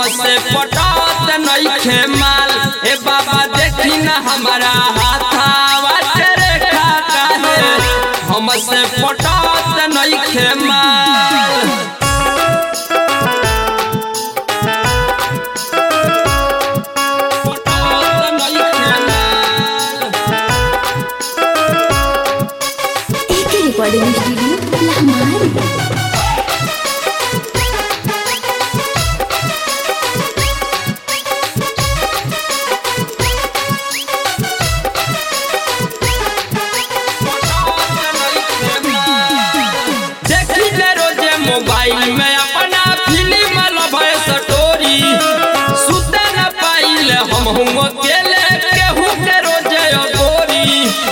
हमसे पटत नइखे माल। ए बाबा देखी न हमारा हाथावा के रेखा काहे हमसे पटत नइखे माल। Recording studio लहमारी। मोबाइल में अपना फिल्म लभे स्टोरी सुते न पाइले हम अकेले केहू के रोजे गोरी।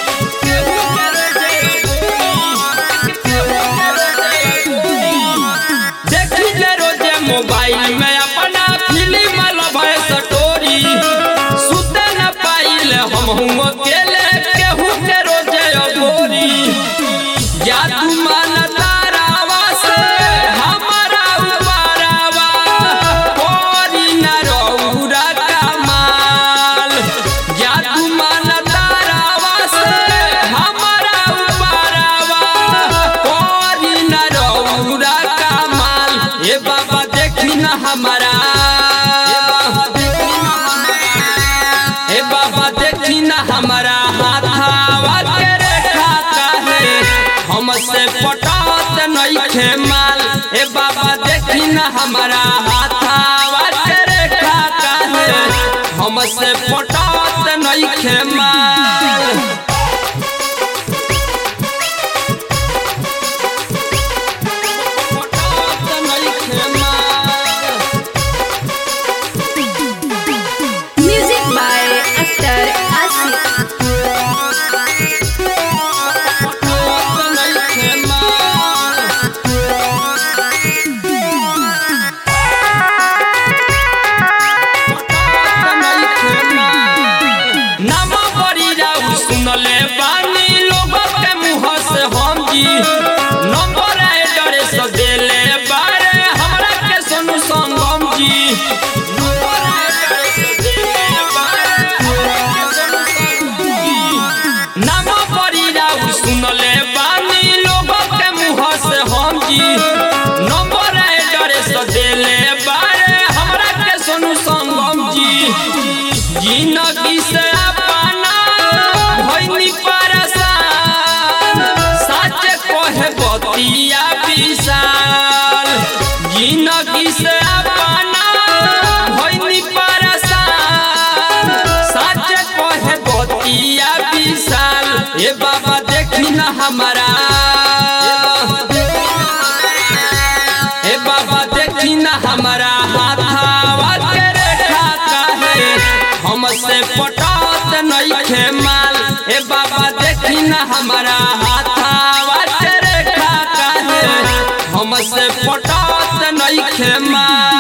देखिले रोजे मोबाइल में अपना फिल्म लभे स्टोरी सुते न पाइले हम अकेले केहू के रोजे गोरी। या तू मानता हमारा ए बाबा देखी न हमारा हाथावा के रेखा काहे हमसे पटत नइखे माल। ए बाबा देखी न हमारा हाथावा के रेखा काहे हमसे पटत नइखे माल। सुनले बानी लोग के मुँह से हम जी नंबर एड्रेस देले बारे हमरा के सोनू संगम जी। नाम परिरा सुनले बानी लोग के मुँह से हम जी नंबर एड्रेस देले बारे हमरा के सोनू संगम जी। जिंदगी से परेशान सच कहे बतिया विशाल जिंदगी से अपना भइनी परेशान सच कहे बतिया विशाल। ए बाबा देखी न हमारा ए बाबा देखी न हमारा हाथावा के रेखा काहे हमसे पटत नइखे माल। ए बाबा देखी न हमारा हाथावा के रेखा काहे हमसे पटत नइखे माल।